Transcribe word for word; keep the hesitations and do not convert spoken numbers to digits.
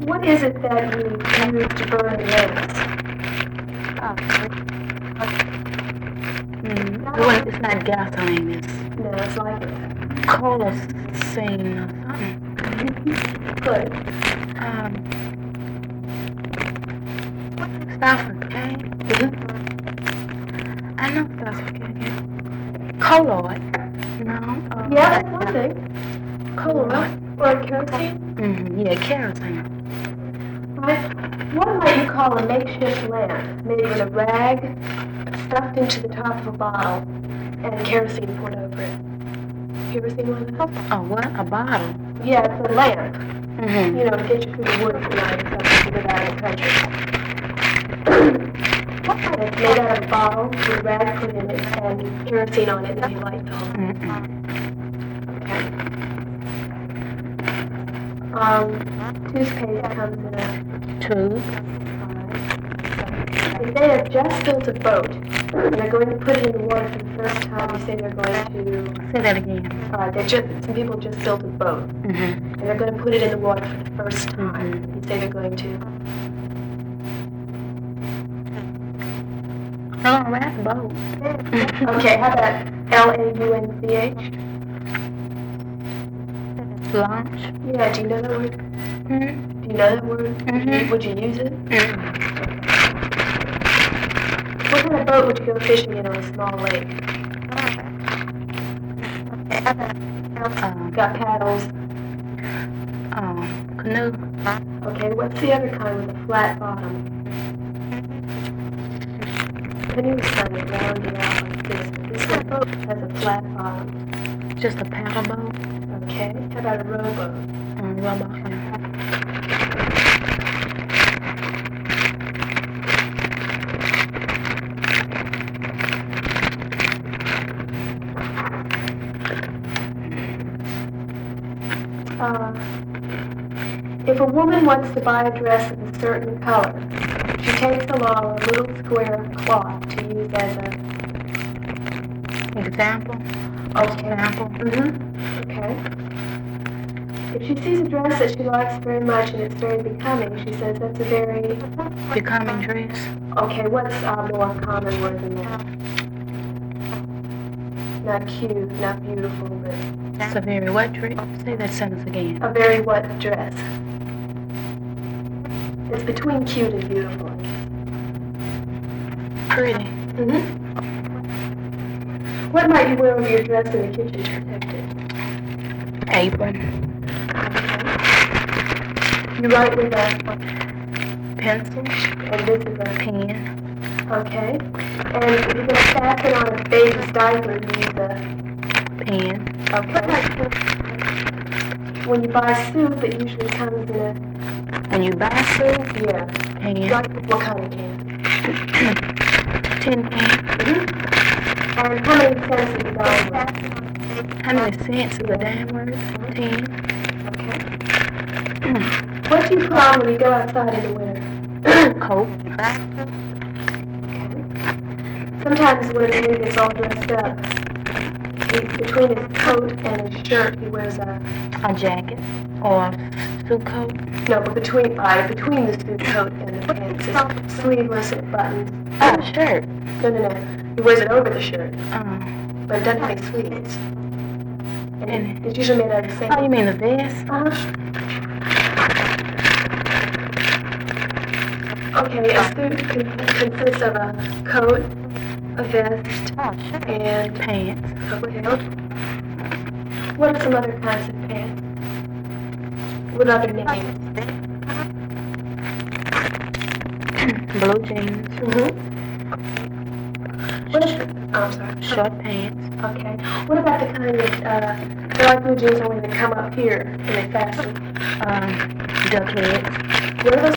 What is it that you use to burn lamps? Oh. Mm, well, it's not gasoline, it's No, it's like it. kerosene or something. Good. Um, suffocate. Mm-hmm. I know suffocate. Colloid. No. Uh, Yeah, that's one thing. Colloid. Or kerosene. Mm-hmm. Yeah, kerosene. Right. What might you call a makeshift lamp made with a rag stuffed into the top of a bottle and kerosene poured over it? Have you ever seen one of those? Oh, what? A bottle? Yeah, it's a lamp. Mm-hmm. You know, to get you through the woods at night or something to get out of the country. It's made out of a bottle with a rag put in it and kerosene on it, and then you light the whole thing. Mm-hmm. Okay. Um, toothpaste comes in a Tube. If they have just built a boat and they're going to put it in the water for the first time, you say they're going to. Say that again. Uh, they're just some people just built a boat Mm-hmm. and they're going to put it in the water for the first time. Mm-hmm. You say they're going to. Oh, that's boat. Okay, how about L A U N C H? Launch. Yeah, do you know that word? Mm-hmm. Do you know that word? Mhm. Would you use it? Mm-hmm. What kind of boat would you go fishing in on a small lake? Um, Got paddles. um, canoe. Okay, what's the other kind with a flat bottom? Canoe is kind of rounded out like this. This one has a flat bottom. Just a paddle boat. Okay, how about a rowboat? Um, rubber. Uh, if a woman wants to buy a dress of a certain color, she takes along a little square of cloth to use as a Example. okay. Example. Mm-hmm. Okay. If she sees a dress that she likes very much and it's very becoming, she says that's a very Becoming dress. okay. What's a more common word than that? Not cute, not beautiful, but It's a very what dress? Say that sentence again. a very what dress? It's between cute and beautiful. Pretty. Mm-hmm. What might you wear over your dress in the kitchen to protect it? Apron. Okay. You write with a Pencil. and this is a Pen. okay. And if you're going to fasten on a baby's diaper, you use a Pen. okay. When you buy soup, it usually comes in a When you buy soup, yeah. pen. Like what kind of can? Tin can. Mm-hmm. And how many cents is the dime worth? How many cents is a dime worth? Ten. Okay. What do you put on when you go outside in the winter? Coat. Okay. Sometimes when a man gets all dressed up, he, between his coat and his shirt, he wears a A jacket. Or a suit coat. no, but between uh, between the suit coat and the pants, it's sleeveless and buttons. Oh, shirt. No, no, no. He wears it over the shirt, Oh. but it doesn't have any sleeves. And And- it's usually made out of the same. Oh, you mean the vest? Uh-huh. Okay, a suit con- consists of a coat, a vest, and Pants. okay. What are some other kinds of pants? What other names? Blue jeans. Mm-hmm. What is the, oh, I'm sorry. Short pants. Okay. What about the kind that, uh, they're like blue jeans only they come up here and they fasten? Um, duck heads. What are those